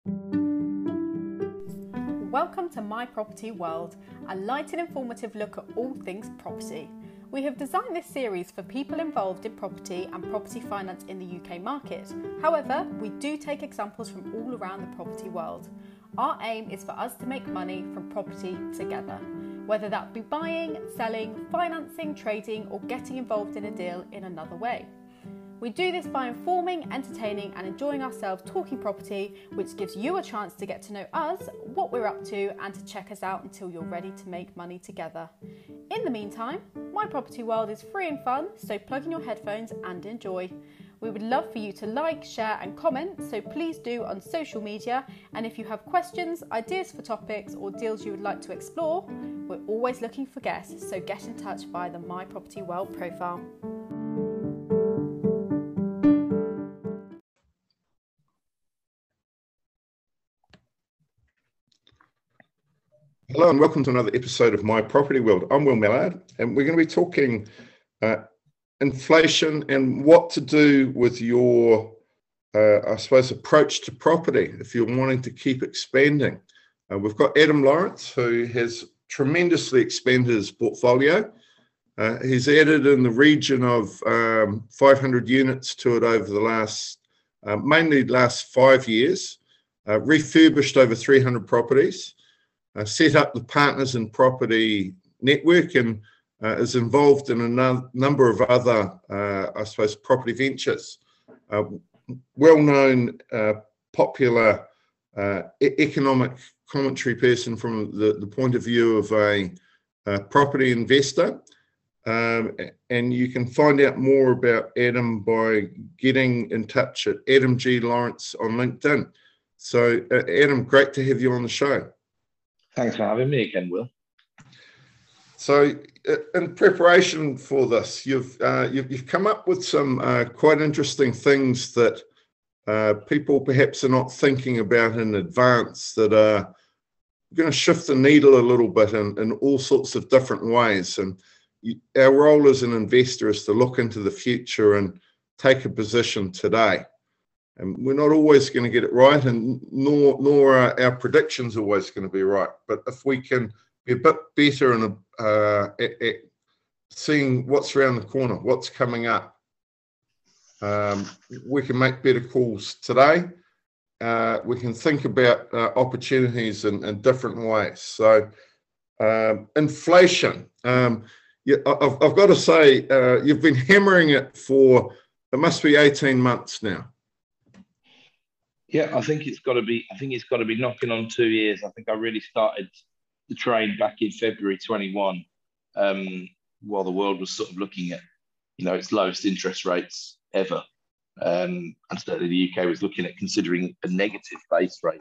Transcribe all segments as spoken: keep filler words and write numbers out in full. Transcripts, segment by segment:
Welcome to My Property World, a light and informative look at all things property. We have designed this series for people involved in property and property finance in the U K market. However, we do take examples from all around the property world. Our aim is for us to make money from property together, whether that be buying, selling, financing, trading, or getting involved in a deal in another way. We do this by informing, entertaining and enjoying ourselves talking property, which gives you a chance to get to know us, what we're up to, and to check us out until you're ready to make money together. In the meantime, My Property World is free and fun, so plug in your headphones and enjoy. We would love for you to like, share and comment, so please do on social media. And if you have questions, ideas for topics or deals you would like to explore, we're always looking for guests, so get in touch via the My Property World profile. Hello and welcome to another episode of My Property World. I'm Will Mallard and we're going to be talking uh, inflation and what to do with your, uh, I suppose, approach to property if you're wanting to keep expanding. Uh, we've got Adam Lawrence, who has tremendously expanded his portfolio. Uh, he's added in the region of um, five hundred units to it over the last, uh, mainly last five years, uh, refurbished over three hundred properties. Uh, set up the Partners in Property network and uh, is involved in a no- number of other, uh, I suppose, property ventures. Uh, well-known, uh, popular uh, e- economic commentary person from the, the point of view of a, a property investor. Um, and you can find out more about Adam by getting in touch at Adam G. Lawrence on LinkedIn. So, uh, Adam, great to have you on the show. Thanks for having me again, Will. So, in preparation for this, you've uh, you've, you've come up with some uh, quite interesting things that uh, people perhaps are not thinking about in advance that are going to shift the needle a little bit in, in all sorts of different ways. And you, our role as an investor is to look into the future and take a position today. And we're not always going to get it right, and nor nor are our predictions always going to be right. But if we can be a bit better and uh, at, at seeing what's around the corner, what's coming up, um, we can make better calls today. Uh, we can think about uh, opportunities in, in different ways. So, um, inflation. Um, yeah, I've, I've got to say, uh, you've been hammering it for, it must be eighteen months now. Yeah, I think it's got to be. I think it's got to be knocking on two years. I think I really started the trade back in February twenty-one, um, while the world was sort of looking at, you know, its lowest interest rates ever, um, and certainly the U K was looking at considering a negative base rate.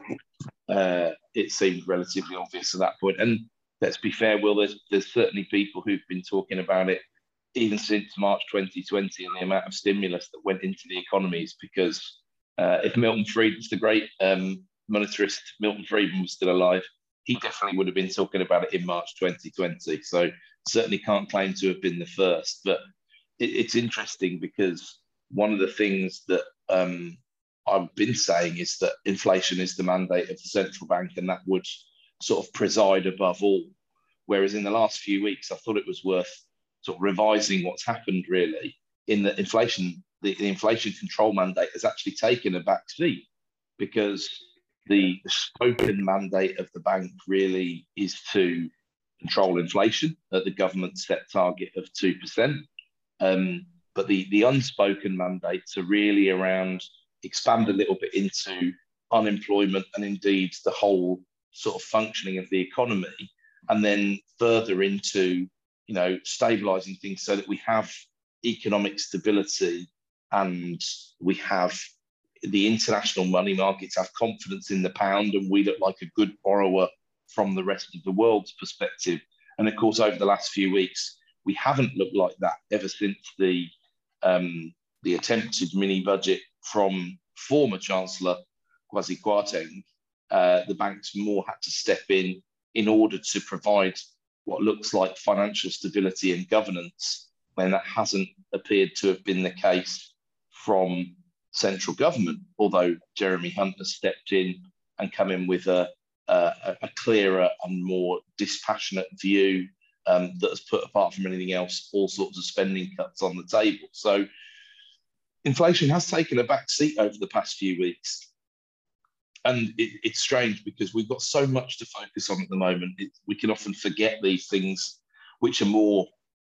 Uh, it seemed relatively obvious at that point. And let's be fair, Will, there's there's certainly people who've been talking about it even since March twenty twenty and the amount of stimulus that went into the economies because. Uh, if Milton Friedman, the great um, monetarist Milton Friedman was still alive, he definitely would have been talking about it in March twenty twenty. So certainly can't claim to have been the first. But it, it's interesting because one of the things that um, I've been saying is that inflation is the mandate of the central bank and that would sort of preside above all. Whereas in the last few weeks, I thought it was worth sort of revising what's happened really in that inflation The, the inflation control mandate has actually taken a back seat because the, the spoken mandate of the bank really is to control inflation at the government set target of two percent. Um, but the, the unspoken mandates are really around expand a little bit into unemployment and indeed the whole sort of functioning of the economy, and then further into, you know, stabilizing things so that we have economic stability and we have the international money markets have confidence in the pound and we look like a good borrower from the rest of the world's perspective. And of course, over the last few weeks, we haven't looked like that ever since the um, the attempted mini budget from former Chancellor Kwasi Kwarteng. Uh, the banks more had to step in in order to provide what looks like financial stability and governance, when that hasn't appeared to have been the case from central government, although Jeremy Hunt has stepped in and come in with a, a, a clearer and more dispassionate view um, that has put, apart from anything else, all sorts of spending cuts on the table. So inflation has taken a back seat over the past few weeks. And it, it's strange because we've got so much to focus on at the moment. It, we can often forget these things which are more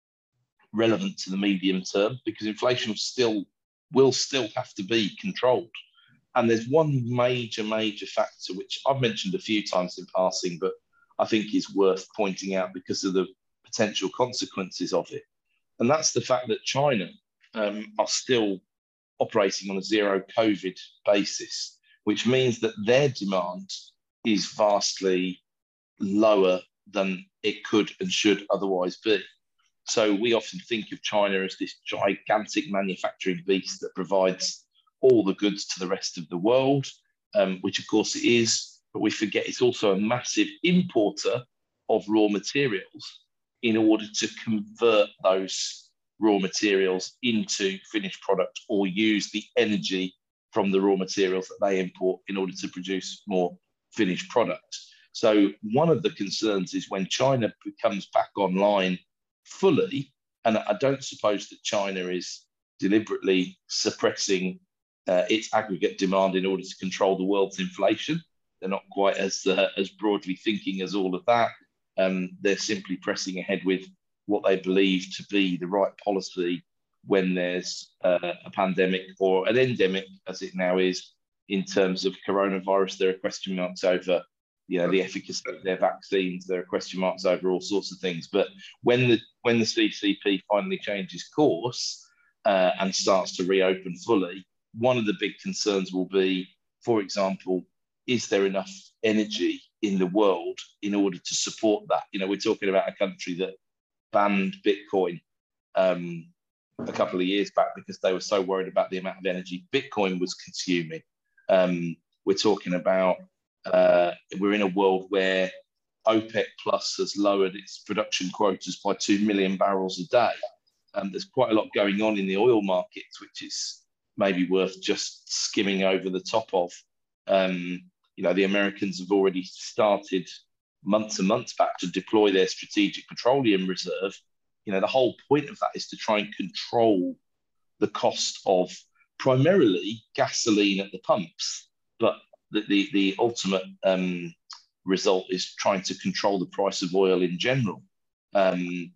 relevant to the medium term, because inflation still will still have to be controlled. And there's one major, major factor, which I've mentioned a few times in passing, but I think is worth pointing out because of the potential consequences of it. And that's the fact that China um, are still operating on a zero COVID basis, which means that their demand is vastly lower than it could and should otherwise be. So we often think of China as this gigantic manufacturing beast that provides all the goods to the rest of the world, um, which of course it is, but we forget it's also a massive importer of raw materials in order to convert those raw materials into finished product or use the energy from the raw materials that they import in order to produce more finished product. So one of the concerns is when China comes back online fully, and I don't suppose that China is deliberately suppressing uh, its aggregate demand in order to control the world's inflation. They're not quite as uh, as broadly thinking as all of that. Um, they're simply pressing ahead with what they believe to be the right policy when there's uh, a pandemic or an endemic, as it now is, in terms of coronavirus. There are question marks over, you know, the efficacy of their vaccines. There are question marks over all sorts of things. But when the when the C C P finally changes course uh, and starts to reopen fully, one of the big concerns will be, for example, is there enough energy in the world in order to support that? You know, we're talking about a country that banned Bitcoin um, a couple of years back because they were so worried about the amount of energy Bitcoin was consuming. Um, we're talking about, uh, we're in a world where OPEC Plus has lowered its production quotas by two million barrels a day. Um, there's quite a lot going on in the oil markets, which is maybe worth just skimming over the top of. Um, you know, the Americans have already started months and months back to deploy their strategic petroleum reserve. You know, the whole point of that is to try and control the cost of primarily gasoline at the pumps, but the, the, the ultimate um, result is trying to control the price of oil in general. Um,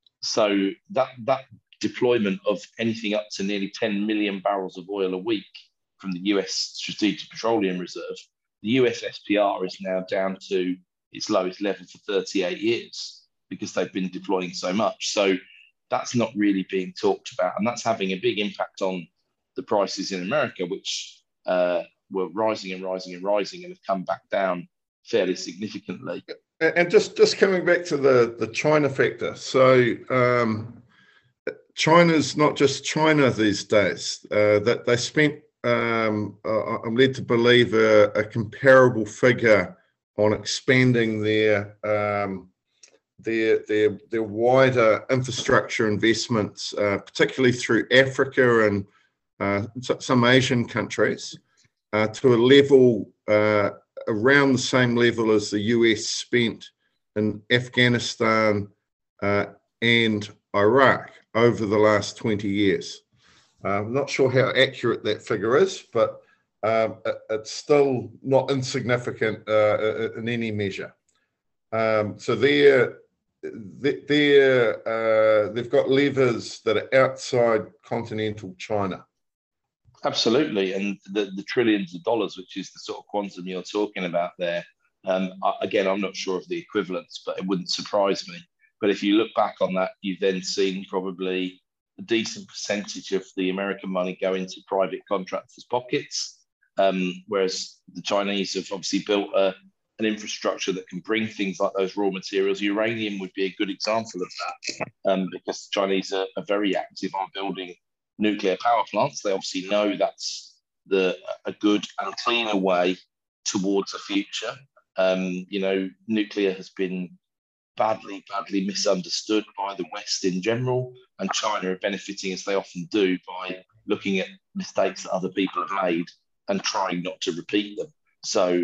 so that, that deployment of anything up to nearly ten million barrels of oil a week from the U S Strategic Petroleum Reserve, the U S S P R is now down to its lowest level for thirty-eight years because they've been deploying so much. So that's not really being talked about, and that's having a big impact on the prices in America, which uh, were rising and rising and rising and have come back down fairly significantly. And just, just coming back to the, the China factor. So um, China's not just China these days. Uh, that they spent, um, uh, I'm led to believe, a, a comparable figure on expanding their um, their their their wider infrastructure investments, uh, particularly through Africa and uh, some Asian countries, uh, to a level uh, around the same level as the U S spent in Afghanistan uh, and Iraq over the last twenty years. Uh, I'm not sure how accurate that figure is, but um, it, it's still not insignificant uh, in any measure. Um, so they're, they're, uh, they've got levers that are outside continental China. Absolutely, and the, the trillions of dollars, which is the sort of quantum you're talking about there, um, I, again, I'm not sure of the equivalents, but it wouldn't surprise me. But if you look back on that, you've then seen probably a decent percentage of the American money go into private contractors' pockets, um, whereas the Chinese have obviously built a, an infrastructure that can bring things like those raw materials. Uranium would be a good example of that, um, because the Chinese are, are very active on building nuclear power plants. They obviously know that's the a good and cleaner way towards a future. Um, you know, nuclear has been badly, badly misunderstood by the West in general, and China are benefiting, as they often do, by looking at mistakes that other people have made and trying not to repeat them. So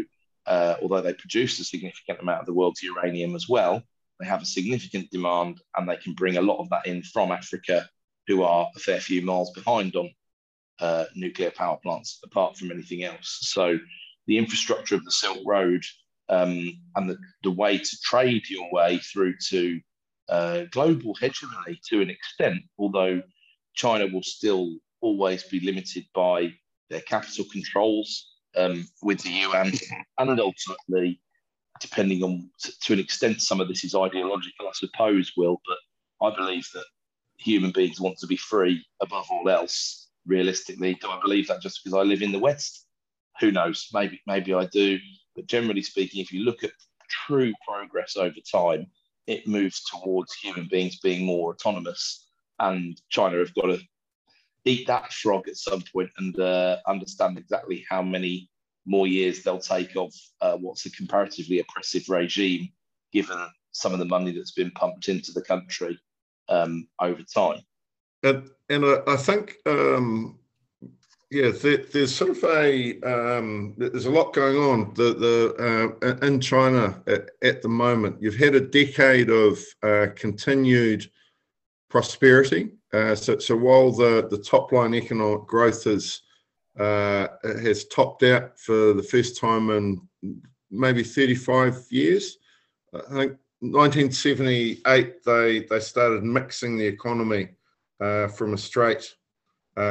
uh, although they produce a significant amount of the world's uranium as well, they have a significant demand, and they can bring a lot of that in from Africa, who are a fair few miles behind on uh, nuclear power plants, apart from anything else. So the infrastructure of the Silk Road um, and the, the way to trade your way through to uh, global hegemony to an extent, although China will still always be limited by their capital controls um, with the yuan, and ultimately, depending on, to an extent, some of this is ideological, I suppose, Will, but I believe that human beings want to be free above all else, realistically. Do I believe that just because I live in the West? Who knows? Maybe, maybe I do. But generally speaking, if you look at true progress over time, it moves towards human beings being more autonomous, and China have got to eat that frog at some point and uh, understand exactly how many more years they'll take of uh, what's a comparatively oppressive regime, given some of the money that's been pumped into the country um, over time. And, and I, I think, um, yeah, there, there's sort of a, um, there's a lot going on the, the, uh, in China at, at the moment. You've had a decade of uh, continued prosperity. Uh, so, so while the, the top line economic growth is, uh, has topped out for the first time in maybe thirty-five years, I think nineteen seventy-eight they they started mixing the economy uh, from a straight, uh,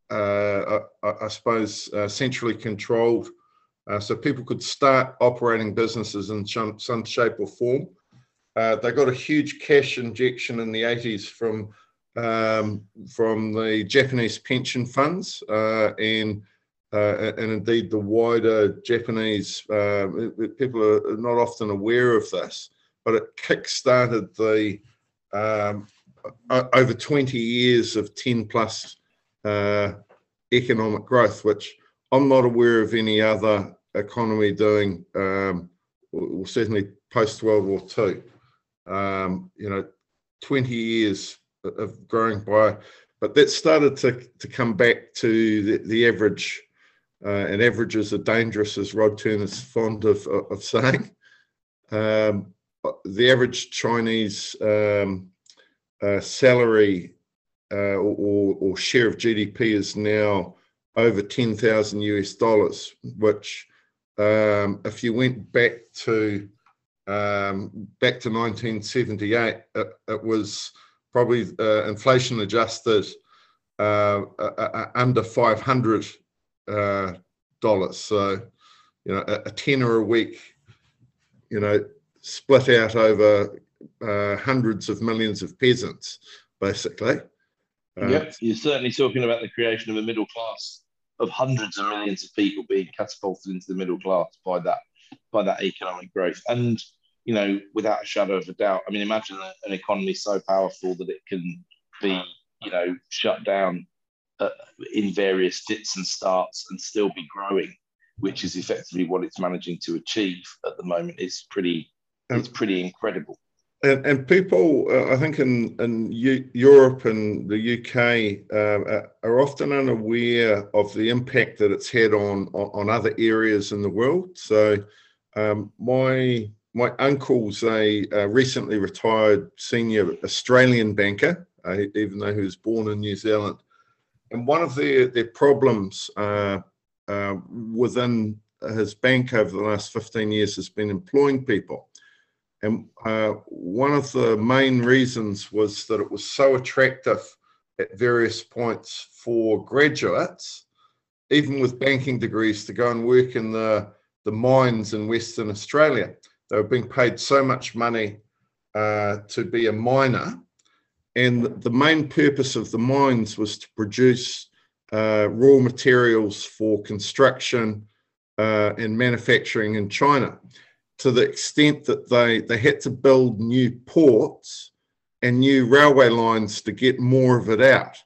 uh, I, I suppose, uh, centrally controlled, uh, so people could start operating businesses in some, some shape or form. Uh, they got a huge cash injection in the eighties from um, from the Japanese pension funds uh, and uh, and indeed the wider Japanese. Uh, people are not often aware of this, but it kick-started the um, over twenty years of ten plus uh, economic growth, which I'm not aware of any other economy doing, um, or certainly post-World War Two. Um, you know, twenty years of growing by, but that started to, to come back to the, the average, uh, and averages are dangerous, as Rod Turner's fond of, of saying. Um, the average Chinese um, uh, salary uh, or, or share of G D P is now over ten thousand U S dollars, which um, if you went back to Um, back to nineteen seventy-eight, it, it was probably uh, inflation adjusted uh, uh, uh, under five hundred dollars. Uh, so, you know, a, a tenner a week, you know, split out over uh, hundreds of millions of peasants, basically. Uh, yep, you're certainly talking about the creation of a middle class of hundreds of millions of people being catapulted into the middle class by that by that economic growth. And you know, without a shadow of a doubt, I mean, imagine an economy so powerful that it can be, you know, shut down uh, in various fits and starts and still be growing, which is effectively what it's managing to achieve at the moment. It's pretty, it's pretty incredible. And, and people, uh, I think in, in U- Europe and the U K uh, are often unaware of the impact that it's had on, on, on other areas in the world. So um, my... My uncle's a, a recently retired senior Australian banker, uh, even though he was born in New Zealand. And one of their, their problems uh, uh, within his bank over the last fifteen years has been employing people. And uh, one of the main reasons was that it was so attractive at various points for graduates, even with banking degrees, to go and work in the, the mines in Western Australia. They were being paid so much money uh, to be a miner, and the main purpose of the mines was to produce uh, raw materials for construction uh, and manufacturing in China, to the extent that they, they had to build new ports and new railway lines to get more of it out.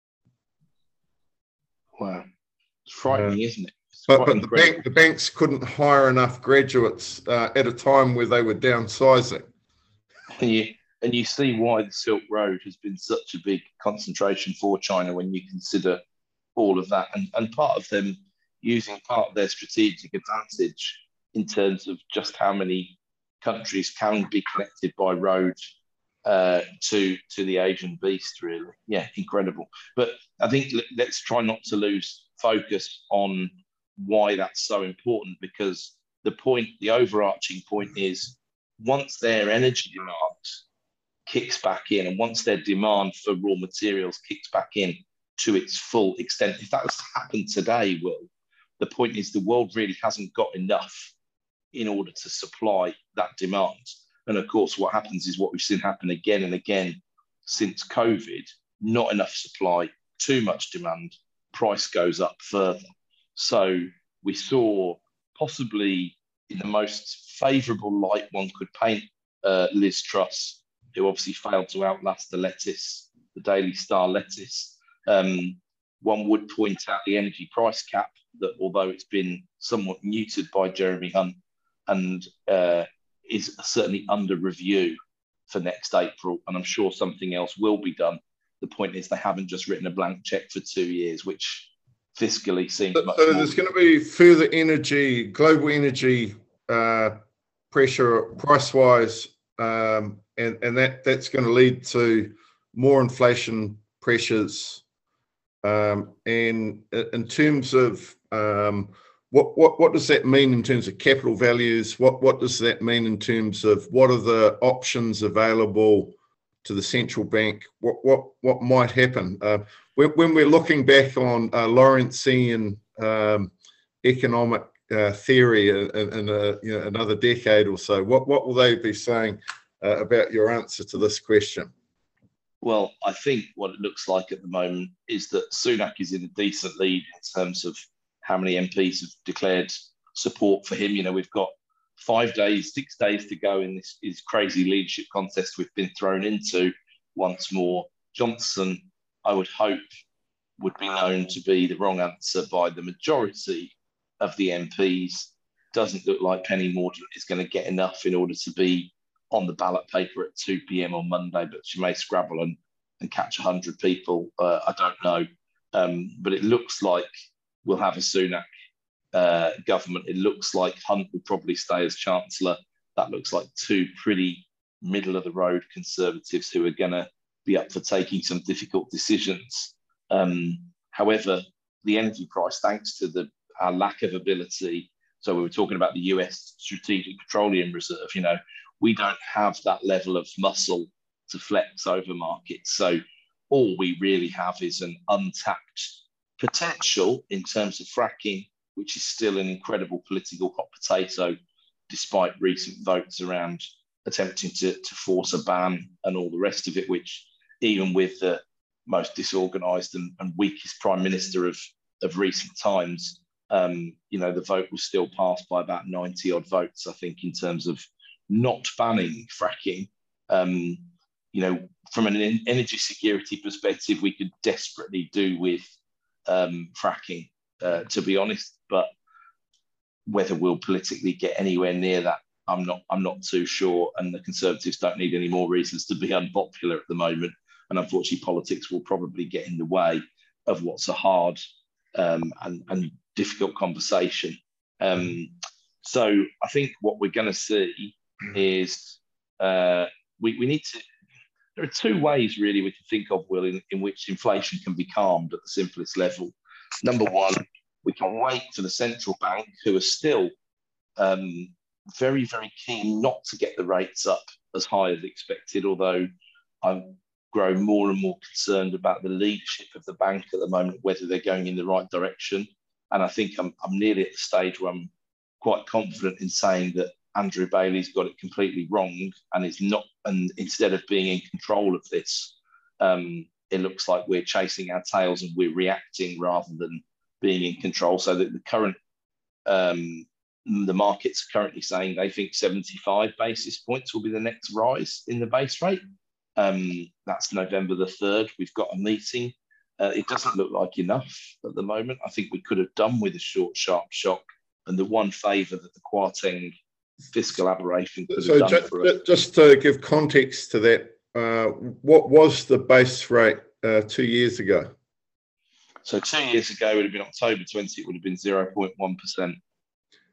Wow. It's frightening, uh, isn't it? But, but the, bank, the banks couldn't hire enough graduates uh, at a time where they were downsizing. And you, and you see why the Silk Road has been such a big concentration for China when you consider all of that. And, and part of them using part of their strategic advantage in terms of just how many countries can be connected by road uh, to to the Asian beast, really. Yeah, incredible. But I think let's try not to lose focus on why that's so important, because the point, the overarching point is, once their energy demand kicks back in, and once their demand for raw materials kicks back in to its full extent, if that was to happen today, Will, the point is the world really hasn't got enough in order to supply that demand. And of course, what happens is what we've seen happen again and again since COVID: not enough supply, too much demand, price goes up further. So we saw, possibly in the most favourable light one could paint uh, Liz Truss, who obviously failed to outlast the lettuce, the Daily Star lettuce. Um, one would point out the energy price cap, that although it's been somewhat muted by Jeremy Hunt and uh, is certainly under review for next April, and I'm sure something else will be done. The point is they haven't just written a blank check for two years, which fiscally seems so, much so more. There's going to be further energy, global energy uh, pressure price-wise, um, and, and that, that's going to lead to more inflation pressures. Um, and in terms of um, what, what what does that mean in terms of capital values? What what does that mean in terms of what are the options available to the central bank? What what what might happen uh, when, when we're looking back on uh, Lawrencean um, economic uh, theory in, in a, you know, another decade or so? What what will they be saying uh, about your answer to this question? Well, I think what it looks like at the moment is that Sunak is in a decent lead in terms of how many M Ps have declared support for him. You know, we've got five days, six days to go in this, this crazy leadership contest we've been thrown into once more. Johnson, I would hope, would be known to be the wrong answer by the majority of the M Ps. Doesn't look like Penny Mordaunt is going to get enough in order to be on the ballot paper at two p.m. on Monday, but she may scrabble and, and catch one hundred people. Uh, I don't know. Um, but it looks like we'll have a Sunak uh, government. It looks like Hunt will probably stay as Chancellor. That looks like two pretty middle-of-the-road Conservatives who are going to be up for taking some difficult decisions. Um, however, the energy price, thanks to the our lack of ability, so we were talking about the U S Strategic Petroleum Reserve, you know, we don't have that level of muscle to flex over markets. So all we really have is an untapped potential in terms of fracking, which is still an incredible political hot potato, despite recent votes around attempting to, to force a ban and all the rest of it, which even with the most disorganised and, and weakest prime minister of, of recent times, um, you know, the vote was still passed by about ninety odd votes, I think, in terms of not banning fracking. Um, you know, from an energy security perspective, we could desperately do with um, fracking, uh, to be honest. But whether we'll politically get anywhere near that, I'm not. I'm not too sure. And the Conservatives don't need any more reasons to be unpopular at the moment. And unfortunately, politics will probably get in the way of what's a hard um, and, and difficult conversation. Um, so I think what we're going to see is uh, we, we need to, there are two ways really we can think of, Will, in, in which inflation can be calmed at the simplest level. Number one, we can wait for the central bank, who are still um, very, very keen not to get the rates up as high as expected, although I'm growing more and more concerned about the leadership of the bank at the moment, whether they're going in the right direction. And I think I'm, I'm nearly at the stage where I'm quite confident in saying that Andrew Bailey's got it completely wrong and is not, and instead of being in control of this, um, it looks like we're chasing our tails and we're reacting rather than being in control. So that the current, um, the markets are currently saying they think seventy-five basis points will be the next rise in the base rate. Um, that's November the third. We've got a meeting. Uh, it doesn't look like enough at the moment. I think we could have done with a short, sharp shock, and the one favour that the Kwarteng fiscal aberration could So have done just, for us. just to give context to that, uh, what was the base rate uh, two years ago? So two years ago, it would have been October twentieth, it would have been zero point one percent.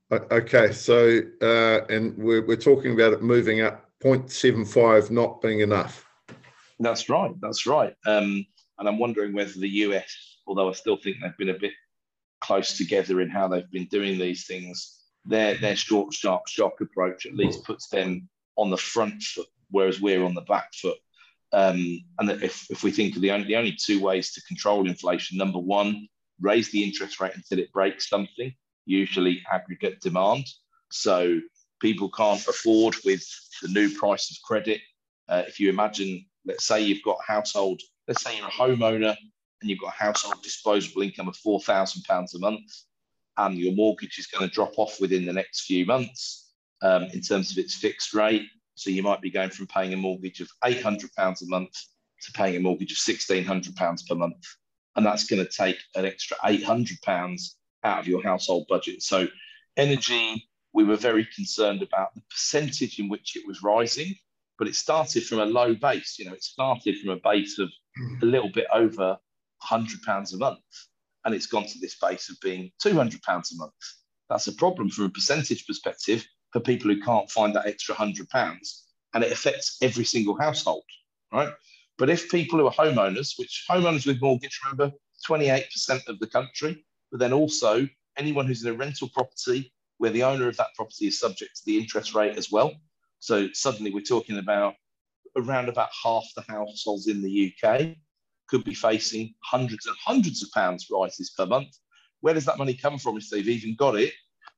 Okay, so uh, and we're we're talking about it moving up zero point seven five not being enough. That's right. That's right. Um, and I'm wondering whether the U S, although I still think they've been a bit close together in how they've been doing these things, their their short, sharp shock approach at least puts them on the front foot, whereas we're on the back foot. Um, and that if, if we think of the only, the only two ways to control inflation, number one, raise the interest rate until it breaks something, usually aggregate demand. So people can't afford with the new price of credit. Uh, if you imagine, let's say you've got a household, let's say you're a homeowner and you've got a household disposable income of four thousand pounds a month, and your mortgage is going to drop off within the next few months um, in terms of its fixed rate. So you might be going from paying a mortgage of eight hundred pounds a month to paying a mortgage of sixteen hundred pounds per month. And that's going to take an extra eight hundred pounds out of your household budget. So energy, we were very concerned about the percentage in which it was rising, but it started from a low base. You know, it started from a base of a little bit over one hundred pounds a month, and it's gone to this base of being two hundred pounds a month. That's a problem from a percentage perspective for people who can't find that extra one hundred pounds, and it affects every single household, right? But if people who are homeowners, which homeowners with mortgage, remember, twenty-eight percent of the country, but then also anyone who's in a rental property where the owner of that property is subject to the interest rate as well. So suddenly we're talking about around about half the households in the U K could be facing hundreds and hundreds of pounds rises per month. Where does that money come from if they've even got it?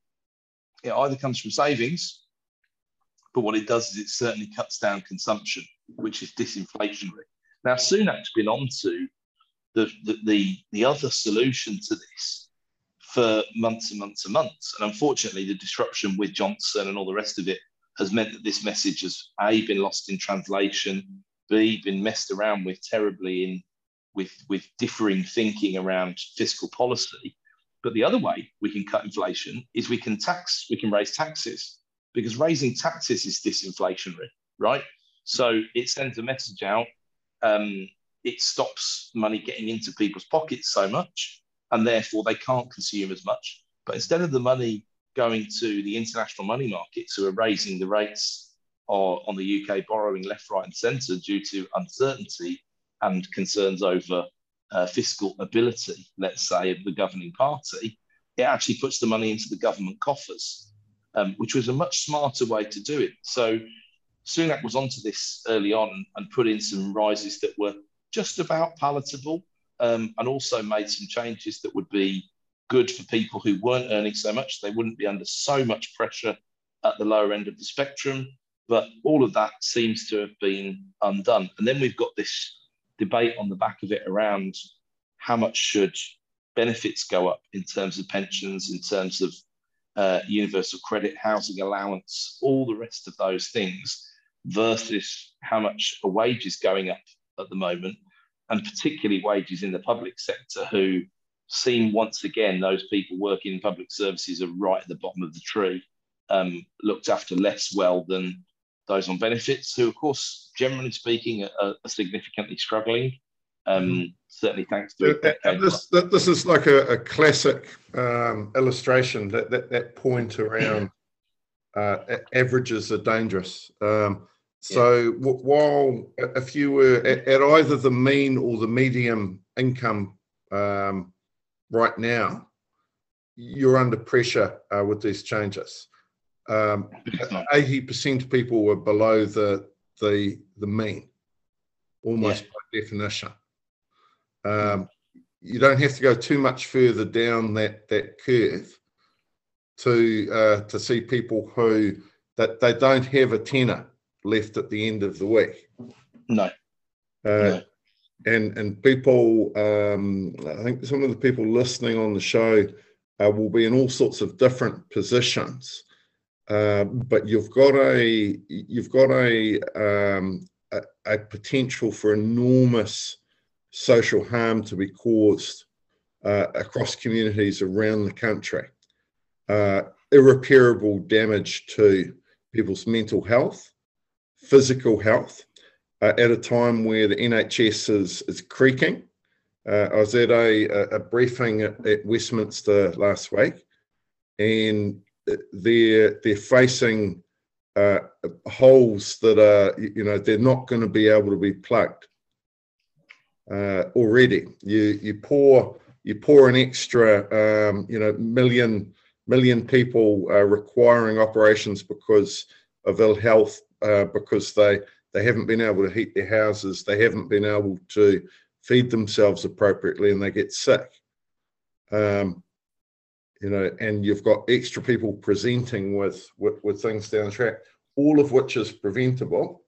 It either comes from savings, but what it does is it certainly cuts down consumption, which is disinflationary. Now, Sunak's been on to the, the, the, the other solution to this for months and months and months. And unfortunately, the disruption with Johnson and all the rest of it has meant that this message has, A, been lost in translation, B, been messed around with terribly in with, with differing thinking around fiscal policy. But the other way we can cut inflation is we can tax, we can raise taxes, because raising taxes is disinflationary, right? So it sends a message out. Um, it stops money getting into people's pockets so much, and therefore they can't consume as much. But instead of the money going to the international money markets who are raising the rates or on the U K borrowing left, right, and centre due to uncertainty and concerns over uh, fiscal ability, let's say, of the governing party, it actually puts the money into the government coffers, um, which was a much smarter way to do it. So Sunak was onto this early on and put in some rises that were just about palatable, um, and also made some changes that would be good for people who weren't earning so much. They wouldn't be under so much pressure at the lower end of the spectrum. But all of that seems to have been undone. And then we've got this debate on the back of it around how much should benefits go up in terms of pensions, in terms of uh, universal credit, housing allowance, all the rest of those things, versus how much a wage is going up at the moment, and particularly wages in the public sector, who seem once again, those people working in public services are right at the bottom of the tree, um, looked after less well than those on benefits, who, of course, generally speaking, are, are significantly struggling. Um, mm-hmm. Certainly thanks to it. This, this is like a, a classic um, illustration, that, that, that point around uh, averages are dangerous. Um, so yeah. w- while if you were at, at either the mean or the medium income um, right now, you're under pressure uh, with these changes. Um, eighty percent of people were below the the the mean, almost yeah. by definition. Um, you don't have to go too much further down that that curve to uh, to see people who that they don't have a tenner left at the end of the week. No. Uh, no. And and people, um, I think some of the people listening on the show uh, will be in all sorts of different positions. Uh, but you've got a you've got a, um, a a potential for enormous social harm to be caused uh, across communities around the country, uh, irreparable damage to people's mental health, physical health, uh, at a time where the N H S is is creaking. Uh, I was at a, a briefing at, at Westminster last week, and they're they're facing uh, holes that are, you know, they're not going to be able to be plugged uh, already. You you pour you pour an extra, um, you know, million million people uh, requiring operations because of ill health, uh, because they they haven't been able to heat their houses, they haven't been able to feed themselves appropriately, and they get sick. Um, you know, and you've got extra people presenting with, with, with things down the track, all of which is preventable.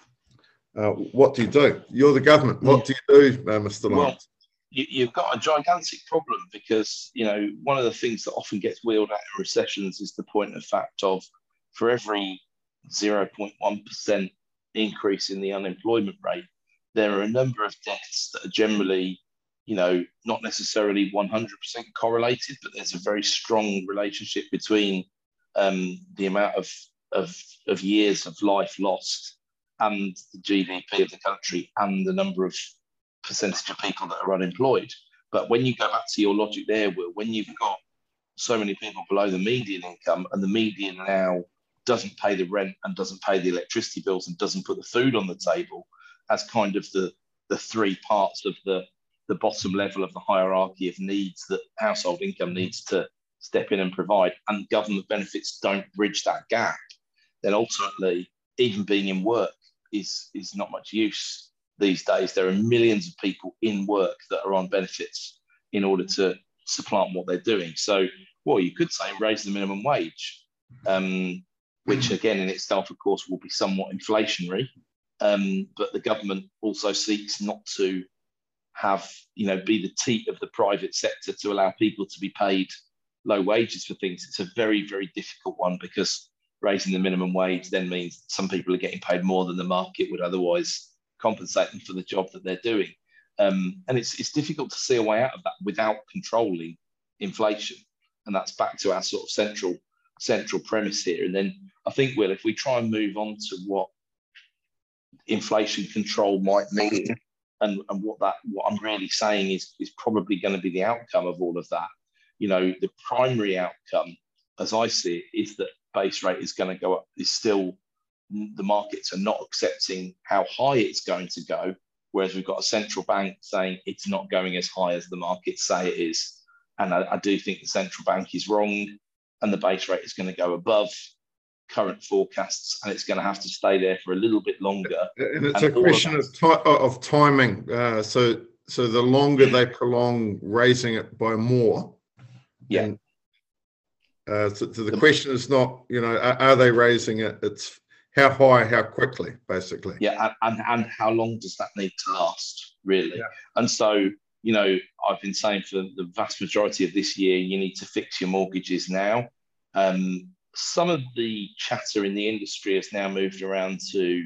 Uh, what do you do? You're the government. What do you do, uh, Mister Lyons? Well, you, you've got a gigantic problem because, you know, one of the things that often gets wheeled out in recessions is the point of fact of for every zero point one percent increase in the unemployment rate, there are a number of deaths that are generally, you know, not necessarily one hundred percent correlated, but there's a very strong relationship between um, the amount of, of, of years of life lost and the G D P of the country and the number of percentage of people that are unemployed. But when you go back to your logic there, Will, when you've got so many people below the median income and the median now doesn't pay the rent and doesn't pay the electricity bills and doesn't put the food on the table as kind of the, the three parts of the the bottom level of the hierarchy of needs that household income needs to step in and provide, and government benefits don't bridge that gap, then ultimately even being in work is, is not much use these days. There are millions of people in work that are on benefits in order to supplant what they're doing. So, well, you could say raise the minimum wage, um, which again in itself, of course, will be somewhat inflationary, um, but the government also seeks not to have, you know, be the teat of the private sector to allow people to be paid low wages for things. It's a very, very difficult one because raising the minimum wage then means some people are getting paid more than the market would otherwise compensate them for the job that they're doing. Um, and it's, it's difficult to see a way out of that without controlling inflation. And that's back to our sort of central, central premise here. And then I think, Will, if we try and move on to what inflation control might mean, And, and what that what I'm really saying is is probably going to be the outcome of all of that. You know, the primary outcome, as I see it, is that base rate is going to go up. Is still the markets are not accepting how high it's going to go, whereas we've got a central bank saying it's not going as high as the markets say it is. And I, I do think the central bank is wrong, and the base rate is going to go above current forecasts, and it's going to have to stay there for a little bit longer. And it's and a question of, of, of timing. Uh, so, so the longer they prolong raising it by more, yeah. And, uh, so, so the question is not, you know, are, are they raising it? It's how high, how quickly, basically. Yeah, and and, and how long does that need to last, really? Yeah. And so, you know, I've been saying for the vast majority of this year, you need to fix your mortgages now. Um, Some of the chatter in the industry has now moved around to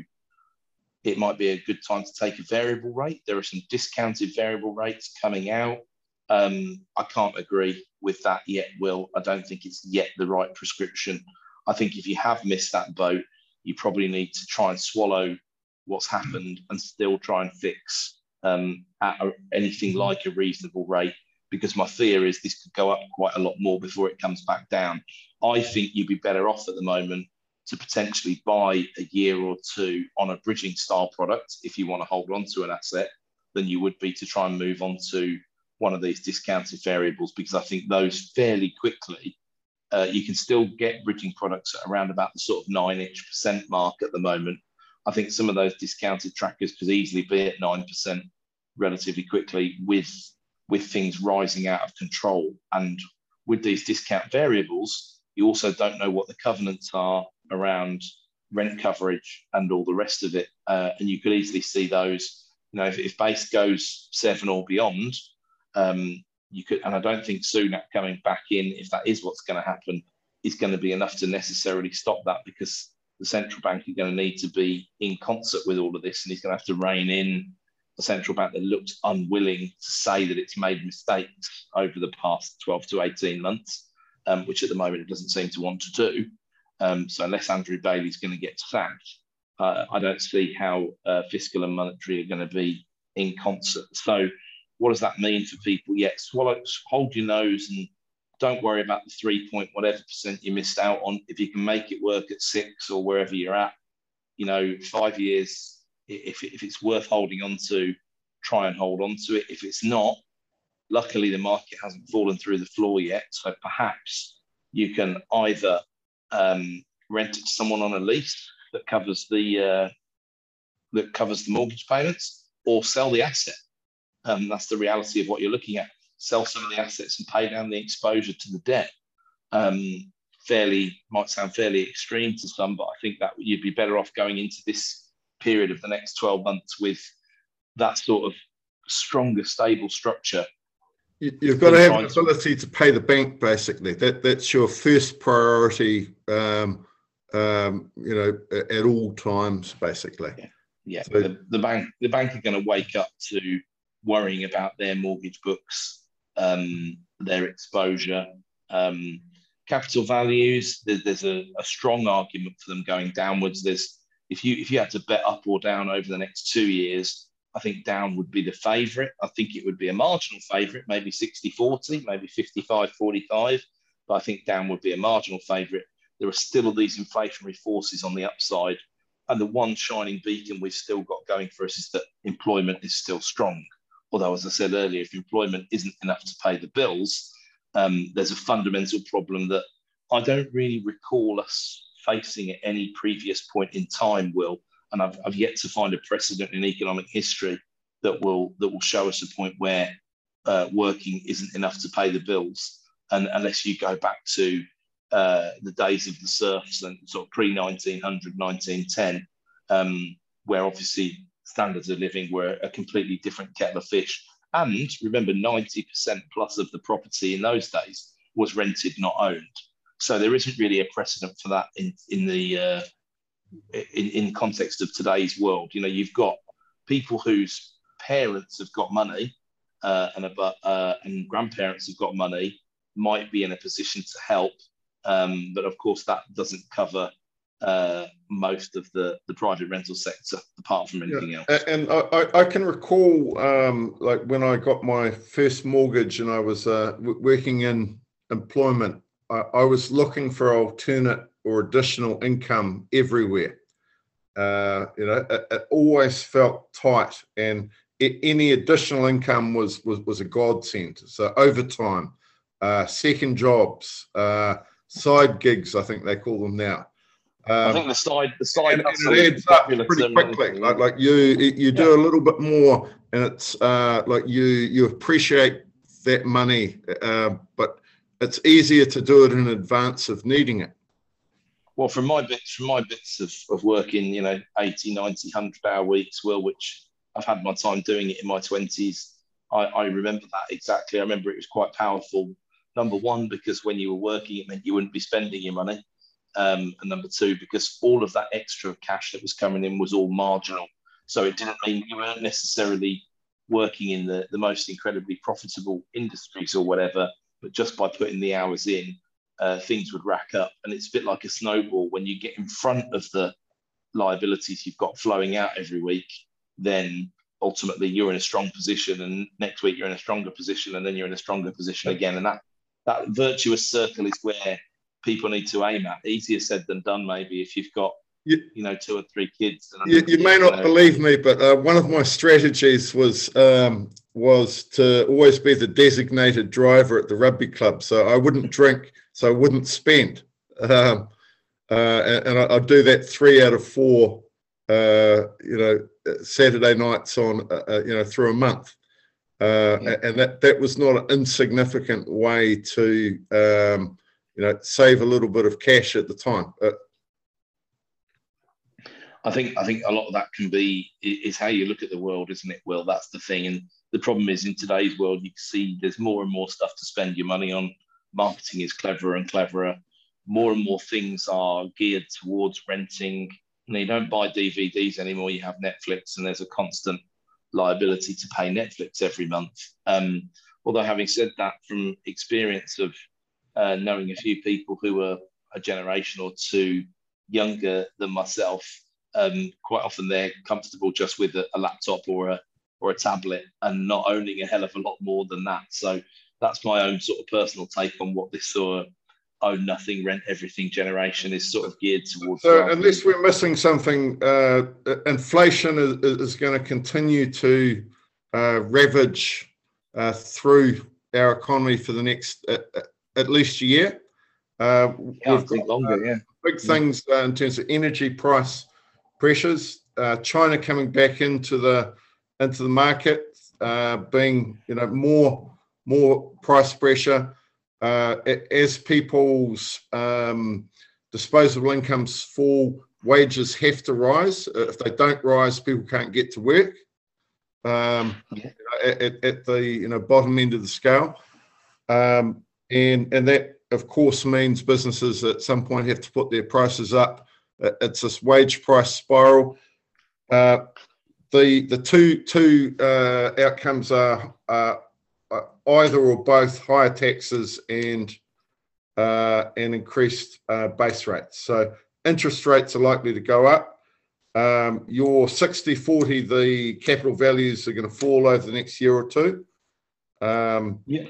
it might be a good time to take a variable rate. There are some discounted variable rates coming out. Um, I can't agree with that yet, Will. I don't think it's yet the right prescription. I think if you have missed that boat, you probably need to try and swallow what's happened and still try and fix um, at a, anything like a reasonable rate, because my fear is this could go up quite a lot more before it comes back down. I think you'd be better off at the moment to potentially buy a year or two on a bridging style product if you want to hold on to an asset than you would be to try and move on to one of these discounted variables, because I think those fairly quickly, uh, you can still get bridging products at around about the sort of nine-ish percent mark at the moment. I think some of those discounted trackers could easily be at nine percent relatively quickly with, with things rising out of control. And with these discount variables, you also don't know what the covenants are around rent coverage and all the rest of it. Uh, and you could easily see those, you know, if, if base goes seven or beyond, um, you could, and I don't think Sunak coming back in, if that is what's going to happen, is going to be enough to necessarily stop that, because the central bank are going to need to be in concert with all of this, and he's going to have to rein in a central bank that looks unwilling to say that it's made mistakes over the past twelve to eighteen months, um, which at the moment it doesn't seem to want to do. Um, so unless Andrew Bailey's going to get sacked, uh, I don't see how uh, fiscal and monetary are going to be in concert. So what does that mean for people? Yeah, swallow, hold your nose and don't worry about the three point whatever percent you missed out on. If you can make it work at six or wherever you're at, you know, five years, if, if it's worth holding on to, try and hold on to it. If it's not, luckily the market hasn't fallen through the floor yet. So perhaps you can either um, rent it to someone on a lease that covers the uh, that covers the mortgage payments, or sell the asset. Um, that's the reality of what you're looking at. Sell some of the assets and pay down the exposure to the debt. Um, fairly, might sound fairly extreme to some, but I think that you'd be better off going into this period of the next twelve months with that sort of stronger, stable structure. You, you've got to have the ability to pay the bank, basically. That That's your first priority, um, um, you know, at, at all times, basically. Yeah, yeah. So, the, the bank, the bank are going to wake up to worrying about their mortgage books, um, their exposure, um, capital values. There, there's a, a strong argument for them going downwards. There's if you if you had to bet up or down over the next two years, I think down would be the favourite. I think it would be a marginal favourite, maybe sixty forty, maybe fifty-five forty-five, but I think down would be a marginal favourite. There are still these inflationary forces on the upside, and the one shining beacon we've still got going for us is that employment is still strong. Although, as I said earlier, if employment isn't enough to pay the bills, um, there's a fundamental problem that I don't really recall us facing at any previous point in time, Will. And I've, I've yet to find a precedent in economic history that will that will show us a point where uh, working isn't enough to pay the bills. And unless you go back to uh, the days of the serfs and sort of pre nineteen hundred, nineteen ten, um, where obviously standards of living were a completely different kettle of fish. And remember, ninety percent plus of the property in those days was rented, not owned. So there isn't really a precedent for that in, in the uh, in, in context of today's world. You know, you've got people whose parents have got money uh, and, about, uh, and grandparents have got money, might be in a position to help. Um, but of course, that doesn't cover uh, most of the, the private rental sector, apart from anything yeah. else. And I, I can recall, um, like when I got my first mortgage and I was uh, w- working in employment, I, I was looking for alternate or additional income everywhere. Uh, you know, it, it always felt tight, and it, any additional income was was was a godsend. So overtime, uh, second jobs, uh, side gigs, I think they call them now. Um, I think the side, the side, and, and it adds up pretty quickly. Anything, like, like you, you do yeah. a little bit more, and it's uh, like you, you appreciate that money, uh, but it's easier to do it in advance of needing it. Well, from my bits, from my bits of, of working, you know, eighty, ninety, one hundred hour weeks, Will, which I've had my time doing it in my twenties. I, I remember that exactly. I remember it was quite powerful. Number one, because when you were working, it meant you wouldn't be spending your money. Um, and number two, because all of that extra cash that was coming in was all marginal. So it didn't mean you weren't necessarily working in the, the most incredibly profitable industries or whatever, but just by putting the hours in, uh, things would rack up. And it's a bit like a snowball. When you get in front of the liabilities you've got flowing out every week, then ultimately you're in a strong position, and next week you're in a stronger position, and then you're in a stronger position again. And that, that virtuous circle is where people need to aim at. Easier said than done, maybe, if you've got, you, you know, two or three kids. And you, you may not know. believe me, but uh, one of my strategies was um, was to always be the designated driver at the rugby club. So I wouldn't drink, so I wouldn't spend. Um, uh, and and I, I'd do that three out of four, uh, you know, Saturday nights on, uh, you know, through a month. Uh, yeah. And that, that was not an insignificant way to, um, you know, save a little bit of cash at the time. Uh, I think I think a lot of that can be is how you look at the world, isn't it, Will? That's the thing. And the problem is, in today's world, you can see there's more and more stuff to spend your money on. Marketing is cleverer and cleverer. More and more things are geared towards renting. You know, you don't buy D V Ds anymore. You have Netflix, and there's a constant liability to pay Netflix every month. Um, although, having said that, from experience of uh, knowing a few people who are a generation or two younger than myself, Um, quite often they're comfortable just with a, a laptop or a or a tablet and not owning a hell of a lot more than that. So that's my own sort of personal take on what this sort of own nothing, rent everything generation is sort of geared towards. So unless we're missing something, uh, inflation is, is going to continue to uh, ravage uh, through our economy for the next uh, at least year. Uh, yeah, we've I think got, longer, uh, yeah. Big things uh, in terms of energy price pressures. Uh, China coming back into the into the market, uh, being you know more more price pressure uh, as people's um, disposable incomes fall. Wages have to rise. If they don't rise, people can't get to work. Um, Yeah. at, at the you know bottom end of the scale, um, and and that of course means businesses at some point have to put their prices up. It's this wage price spiral. Uh, the the two two uh, outcomes are, are, are either or both higher taxes and uh, and increased uh, base rates. So interest rates are likely to go up. Um, your sixty forty, the capital values are going to fall over the next year or two. Um, yeah.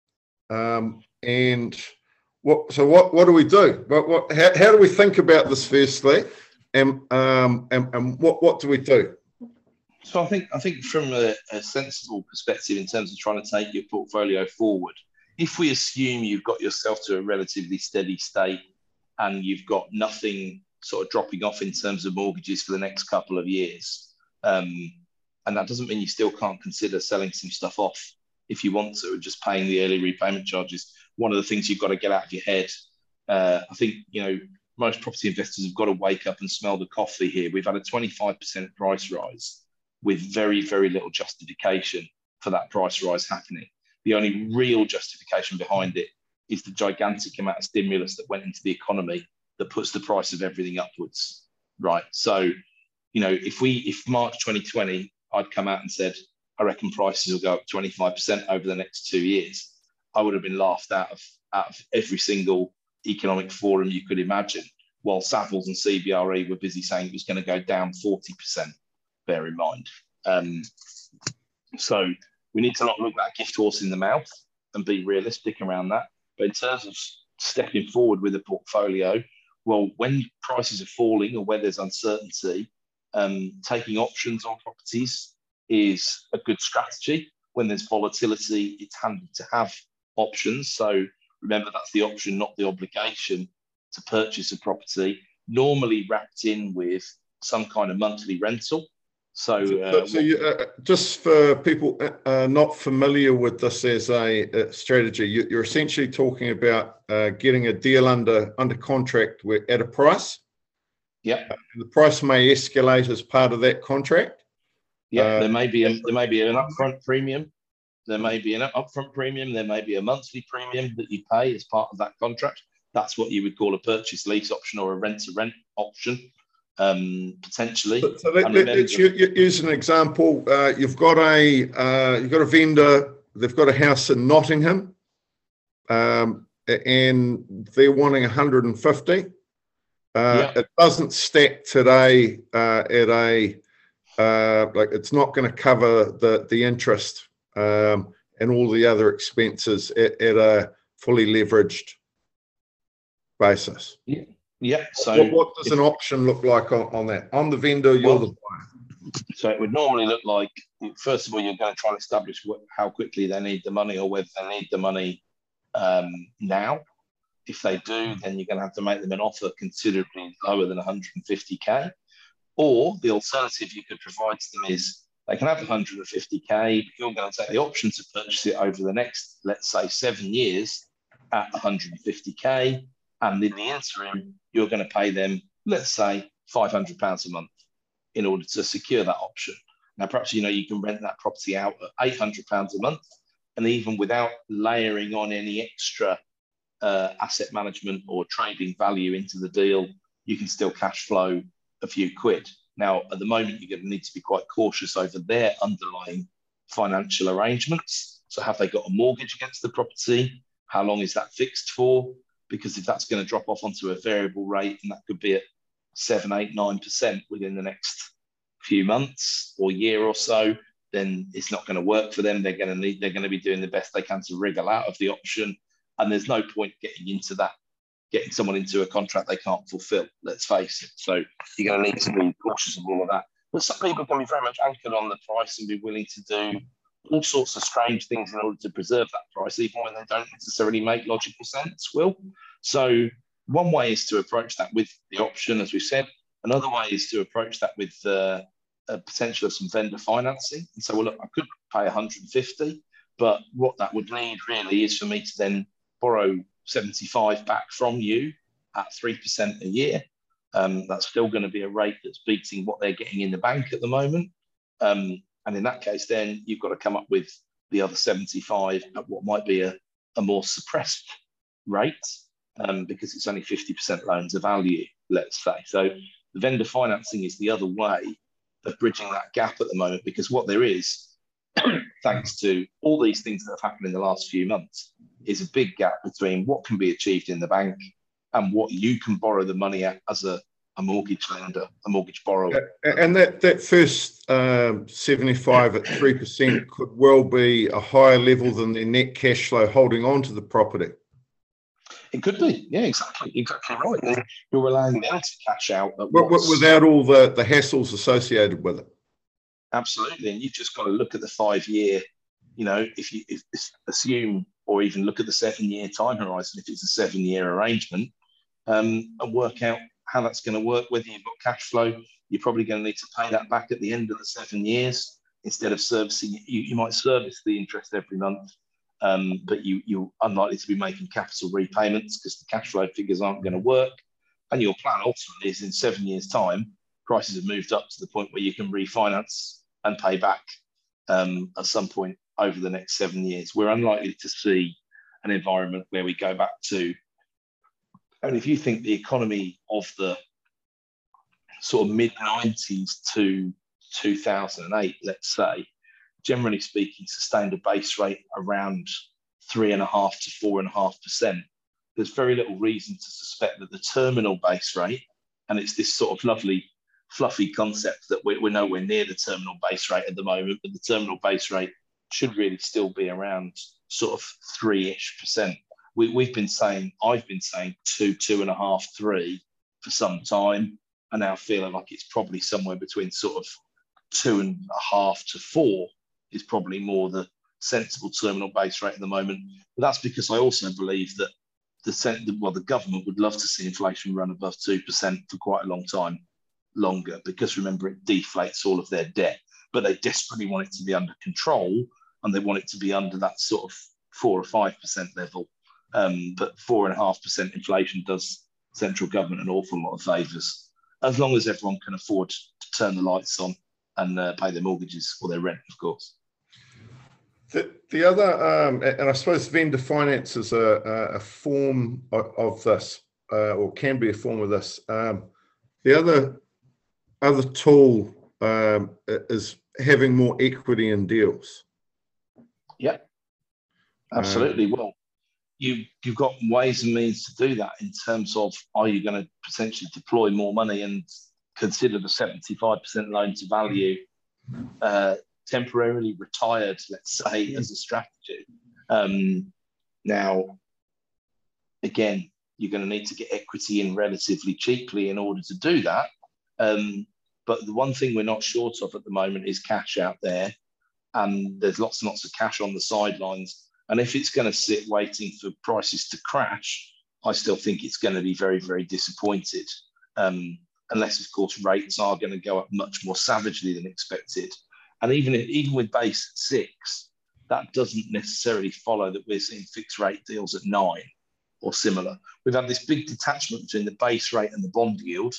Um, and what? So what? What do we do? What? What? How, how do we think about this firstly? And um, and, and what? What do we do? So I think I think from a, a sensible perspective in terms of trying to take your portfolio forward, if we assume you've got yourself to a relatively steady state and you've got nothing sort of dropping off in terms of mortgages for the next couple of years, um, and that doesn't mean you still can't consider selling some stuff off if you want to, just paying the early repayment charges. One of the things you've got to get out of your head. Uh, I think you know most property investors have got to wake up and smell the coffee here. We've had a twenty-five percent price rise with very, very little justification for that price rise happening. The only real justification behind it is the gigantic amount of stimulus that went into the economy that puts the price of everything upwards, right? So, you know, if we, if March twenty twenty, I'd come out and said, I reckon prices will go up twenty-five percent over the next two years, I would have been laughed out of, out of every single economic forum you could imagine, while Savills and C B R E were busy saying it was going to go down forty percent. Bear in mind. Um, so we need to not look that gift horse in the mouth and be realistic around that. But in terms of stepping forward with a portfolio, well, when prices are falling or where there's uncertainty, um, taking options on properties is a good strategy. When there's volatility, it's handy to have options. So remember, that's the option, not the obligation to purchase a property, normally wrapped in with some kind of monthly rental. So, uh, so you, uh, just for people uh, not familiar with this as a, a strategy, you, you're essentially talking about uh, getting a deal under under contract at a price. Yeah, uh, the price may escalate as part of that contract. Yeah, uh, there may be a, there may be an upfront premium. There may be an upfront premium. There may be a monthly premium that you pay as part of that contract. That's what you would call a purchase lease option or a rent to rent option. Um, potentially. So, so let, let's use an example. Uh, you've got a uh, you've got a vendor. They've got a house in Nottingham, um, and they're wanting one hundred fifty. Uh, yeah. It doesn't stack today uh, at a uh, like it's not going to cover the the interest um, and all the other expenses at, at a fully leveraged basis. Yeah. Yeah. So what, what does an option look like on, on that? I'm the vendor, you're well, the buyer. So it would normally look like, first of all, you're going to try and establish what, how quickly they need the money or whether they need the money um, now. If they do, then you're going to have to make them an offer considerably lower than one hundred fifty K. Or the alternative you could provide to them is they can have one hundred fifty K, but you're going to take the option to purchase it over the next, let's say, seven years at one hundred fifty K. And in the interim, you're going to pay them, let's say, five hundred pounds a month in order to secure that option. Now, perhaps, you know, you can rent that property out at eight hundred pounds a month. And even without layering on any extra uh, asset management or trading value into the deal, you can still cash flow a few quid. Now, at the moment, you're going to need to be quite cautious over their underlying financial arrangements. So have they got a mortgage against the property? How long is that fixed for? Because if that's going to drop off onto a variable rate, and that could be at seven, eight, nine percent within the next few months or year or so, then it's not going to work for them. They're going to need, they're going to be doing the best they can to wriggle out of the option. And there's no point getting into that, getting someone into a contract they can't fulfill, let's face it. So you're going to need to be cautious of all of that. But some people can be very much anchored on the price and be willing to do all sorts of strange things in order to preserve that price, even when they don't necessarily make logical sense, Will. So one way is to approach that with the option, as we said. Another way is to approach that with uh, a potential of some vendor financing. And so, well, look, I could pay one hundred fifty, but what that would need really is for me to then borrow seventy-five back from you at three percent a year. Um, that's still going to be a rate that's beating what they're getting in the bank at the moment. Um, and in that case, then you've got to come up with the other seventy-five at what might be a, a more suppressed rate, um, because it's only fifty percent loan to value, let's say. So the vendor financing is the other way of bridging that gap at the moment, because what there is, thanks to all these things that have happened in the last few months, is a big gap between what can be achieved in the bank and what you can borrow the money at as a, a mortgage lender, a mortgage borrower. And that, that first um, seventy-five at three percent could well be a higher level than their net cash flow holding on to the property. It could be, yeah, exactly, exactly right. And you're allowing them to cash out at But without all the, the hassles associated with it. Absolutely, and you've just got to look at the five-year, you know, if you if, assume or even look at the seven-year time horizon, if it's a seven-year arrangement, um, and work out how that's going to work, whether you've got cash flow, you're probably going to need to pay that back at the end of the seven years. Instead of servicing it, you, you might service the interest every month, um, but you, you're unlikely to be making capital repayments because the cash flow figures aren't going to work. And your plan ultimately is in seven years' time, prices have moved up to the point where you can refinance and pay back um, at some point over the next seven years. We're unlikely to see an environment where we go back to, and if you think the economy of the sort of mid nineties to two thousand eight, let's say, generally speaking, sustained a base rate around three and a half to four and a half percent. There's very little reason to suspect that the terminal base rate, and it's this sort of lovely, fluffy concept that we're, we're nowhere near the terminal base rate at the moment, but the terminal base rate should really still be around sort of three-ish percent. We, we've been saying, I've been saying two, two and a half, three for some time, and now feeling like it's probably somewhere between sort of two and a half to four is probably more the sensible terminal base rate at the moment. But that's because I also believe that the well, the government would love to see inflation run above two percent for quite a long time longer, because remember, it deflates all of their debt, but they desperately want it to be under control, and they want it to be under that sort of four or five percent level. Um, but four and a half percent inflation does central government an awful lot of favours, as long as everyone can afford to turn the lights on and uh, pay their mortgages or their rent, of course. The, the other, um, and I suppose vendor finance is a, a form of, of this, uh, or can be a form of this. Um, the other other tool um, is having more equity in deals. Yeah, absolutely. Um, well, you, you've got ways and means to do that in terms of, are you going to potentially deploy more money and consider the seventy-five percent loan to value uh, temporarily retired, let's say, as a strategy. Um, now, again, you're going to need to get equity in relatively cheaply in order to do that. Um, but the one thing we're not short of at the moment is cash out there. And there's lots and lots of cash on the sidelines. And if it's going to sit waiting for prices to crash, I still think it's going to be very, very disappointed. Um, unless, of course, rates are going to go up much more savagely than expected. And even if, even with base at six, that doesn't necessarily follow that we're seeing fixed rate deals at nine or similar. We've had this big detachment between the base rate and the bond yield.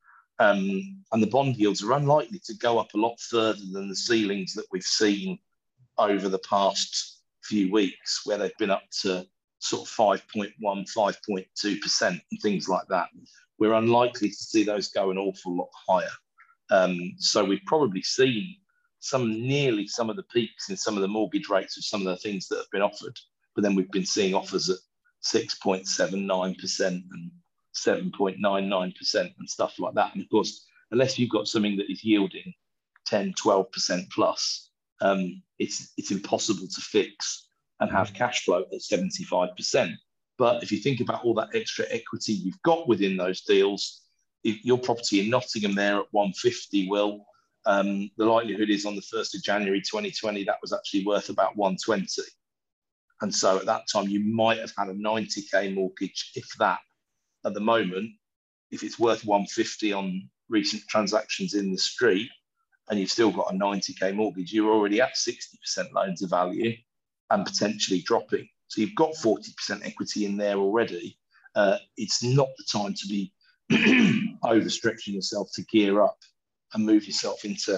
Um, and the bond yields are unlikely to go up a lot further than the ceilings that we've seen over the past few weeks, where they've been up to sort of five point one, five point two percent and things like that. We're unlikely to see those go an awful lot higher. Um, so we've probably seen some nearly some of the peaks in some of the mortgage rates of some of the things that have been offered. But then we've been seeing offers at six point seven nine percent and seven point nine nine percent and stuff like that. And of course, unless you've got something that is yielding ten, twelve percent plus, um, it's it's impossible to fix and have cash flow at seventy-five percent. But if you think about all that extra equity you've got within those deals, if your property in Nottingham there at one fifty, well, um, the likelihood is on the first of January twenty twenty, that was actually worth about one twenty. And so at that time, you might have had a ninety K mortgage, if that. At the moment, if it's worth one fifty on recent transactions in the street, and you've still got a ninety K mortgage, you're already at sixty percent loan to value and potentially dropping. So you've got forty percent equity in there already. Uh, it's not the time to be overstretching yourself to gear up and move yourself into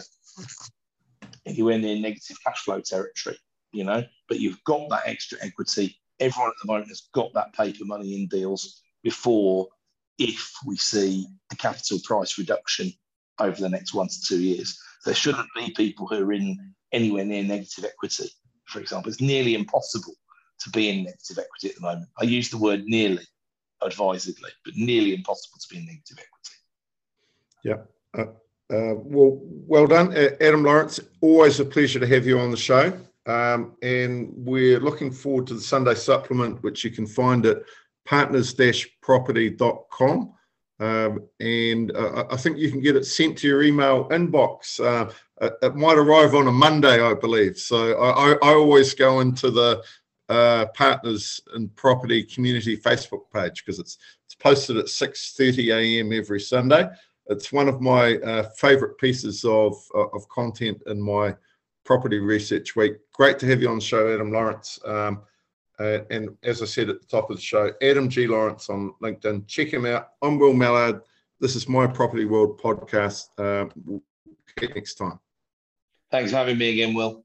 anywhere near negative cash flow territory, you know, but you've got that extra equity. Everyone at the moment has got that paper money in deals before, if we see a capital price reduction over the next one to two years. There shouldn't be people who are in anywhere near negative equity, for example. It's nearly impossible to be in negative equity at the moment. I use the word nearly advisedly, but nearly impossible to be in negative equity. Yeah. Uh, uh, well, well done, Adam Lawrence. Always a pleasure to have you on the show. Um, and we're looking forward to the Sunday supplement, which you can find at partners dash property dot com. Um, and uh, I think you can get it sent to your email inbox. Uh, it, it might arrive on a Monday, I believe. So I, I, I always go into the uh, Partners in Property community Facebook page because it's it's posted at six thirty a m every Sunday. It's one of my uh, favourite pieces of of content in my property research week. Great to have you on the show, Adam Lawrence. Um, Uh, and as I said at the top of the show, Adam G. Lawrence on LinkedIn. Check him out. I'm Will Mallard. This is My Property World podcast. Uh, we'll see you next time. Thanks for having me again, Will.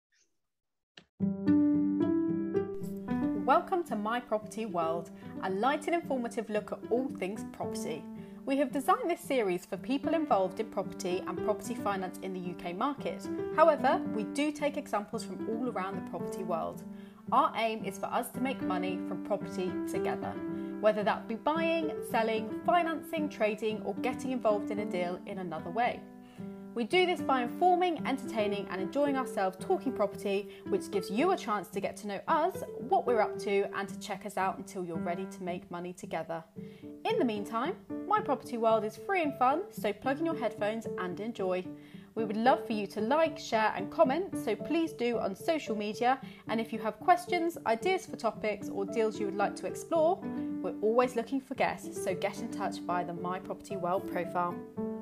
Welcome to My Property World, a light and informative look at all things property. We have designed this series for people involved in property and property finance in the U K market. However, we do take examples from all around the property world. Our aim is for us to make money from property together, whether that be buying, selling, financing, trading, or getting involved in a deal in another way. We do this by informing, entertaining, and enjoying ourselves talking property, which gives you a chance to get to know us, what we're up to, and to check us out until you're ready to make money together. In the meantime, My Property World is free and fun, so plug in your headphones and enjoy. We would love for you to like, share and comment, so please do on social media. And if you have questions, ideas for topics or deals you would like to explore, we're always looking for guests, so get in touch via the My Property World profile.